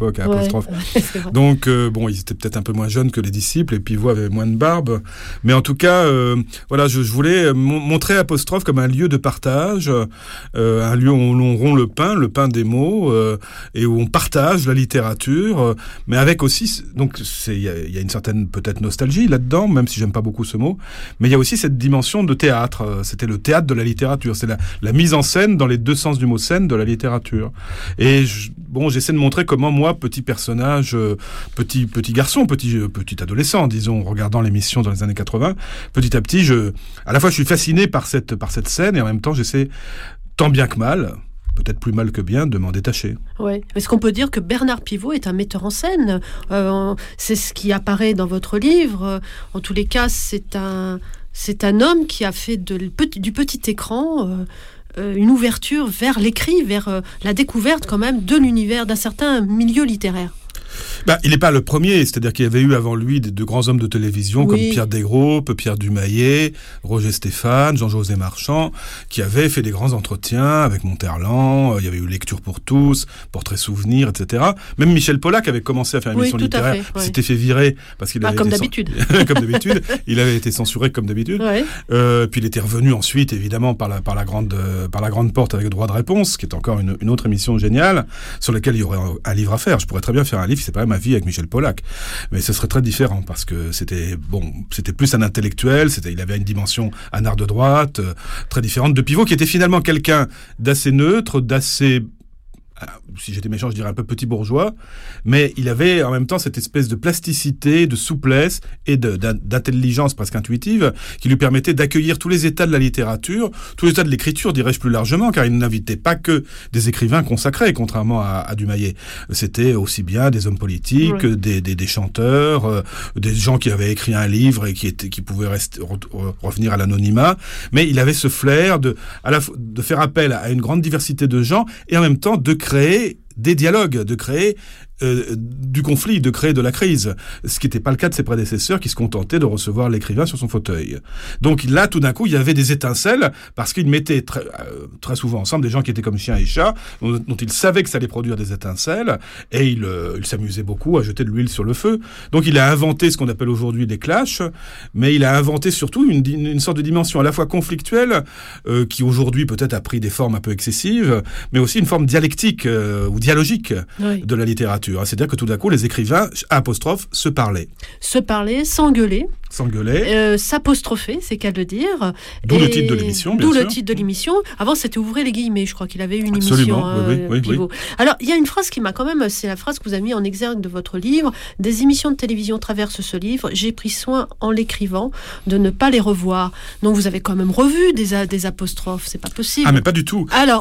Speaker 19: l'époque à apostrophe. Donc bon, ils étaient peut-être un peu moins jeunes que les disciples et Pivot avait moins de barbe, mais en tout cas voilà, je voulais montrer apostrophe comme un lieu de partage, un lieu où l'on rompt le pain des mots et où on partage la littérature, mais avec aussi, donc il y a une certaine peut-être nostalgie là-dedans, même si j'aime pas beaucoup ce mot, mais il y a aussi cette dimension de théâtre. C'était le théâtre de la littérature, c'est la mise en scène dans les deux sens du mot scène de la littérature. Et j'essaie de montrer comment moi, petit personnage, petit garçon, petit adolescent, disons, regardant l'émission dans les années 80, petit à petit, à la fois je suis fasciné par cette scène et en même temps j'essaie, tant bien que mal, peut-être plus mal que bien, de m'en détacher.
Speaker 18: Oui. Est-ce qu'on peut dire que Bernard Pivot est un metteur en scène ? C'est ce qui apparaît dans votre livre. En tous les cas, c'est un homme qui a fait du petit écran une ouverture vers l'écrit, vers la découverte quand même de l'univers, d'un certain milieu littéraire.
Speaker 19: Il n'est pas le premier, c'est-à-dire qu'il y avait eu avant lui de grands hommes de télévision comme Pierre Desgroupes, Pierre Dumayet, Roger Stéphane, Jean-José Marchand, qui avaient fait des grands entretiens avec Monterland. Il y avait eu Lecture pour tous, Portrait souvenir, etc. Même Michel Pollack avait commencé à faire une émission littéraire. Il s'était fait virer parce qu'il avait
Speaker 18: comme d'habitude.
Speaker 19: Comme d'habitude. Il avait été censuré comme d'habitude. Ouais. Puis il était revenu ensuite, évidemment, par la grande porte avec Droit de réponse, qui est encore une autre émission géniale, sur laquelle il y aurait un livre à faire. Je pourrais très bien faire un livre, c'est pas ma vie avec Michel Pollack, mais ce serait très différent parce que c'était plus un intellectuel, il avait une dimension un art de droite très différente de Pivot, qui était finalement quelqu'un d'assez neutre, d'assez, si j'étais méchant, je dirais un peu petit bourgeois, mais il avait en même temps cette espèce de plasticité, de souplesse et d'intelligence presque intuitive qui lui permettait d'accueillir tous les états de la littérature, tous les états de l'écriture, dirais-je plus largement, car il n'invitait pas que des écrivains consacrés, contrairement à Dumayet. C'était aussi bien des hommes politiques, des chanteurs, des gens qui avaient écrit un livre et qui pouvaient revenir à l'anonymat, mais il avait ce flair de faire appel à une grande diversité de gens et en même temps de créer des dialogues, de créer du conflit, de créer de la crise. Ce qui n'était pas le cas de ses prédécesseurs qui se contentaient de recevoir l'écrivain sur son fauteuil. Donc là, tout d'un coup, il y avait des étincelles parce qu'il mettait très souvent ensemble des gens qui étaient comme chiens et chats, dont il savait que ça allait produire des étincelles, et il s'amusait beaucoup à jeter de l'huile sur le feu. Donc il a inventé ce qu'on appelle aujourd'hui les clashs, mais il a inventé surtout une sorte de dimension à la fois conflictuelle, qui aujourd'hui peut-être a pris des formes un peu excessives, mais aussi une forme dialectique ou dialogique de la littérature. C'est-à-dire que tout d'un coup, les écrivains, apostrophe, se parlaient.
Speaker 18: Se parlaient, s'engueuler. S'apostropher, c'est qu'à le dire.
Speaker 19: D'où le titre de l'émission, bien sûr.
Speaker 18: D'où le titre de l'émission. Avant, c'était Ouvrez les guillemets. Je crois qu'il avait eu une
Speaker 19: émission.
Speaker 18: Pivot.
Speaker 19: Oui.
Speaker 18: Alors, il y a une phrase qui m'a quand même... C'est la phrase que vous avez mis en exergue de votre livre. Des émissions de télévision traversent ce livre. J'ai pris soin, en l'écrivant, de ne pas les revoir. Donc, vous avez quand même revu des apostrophes. C'est pas possible.
Speaker 19: Ah, mais pas du tout.
Speaker 18: Alors,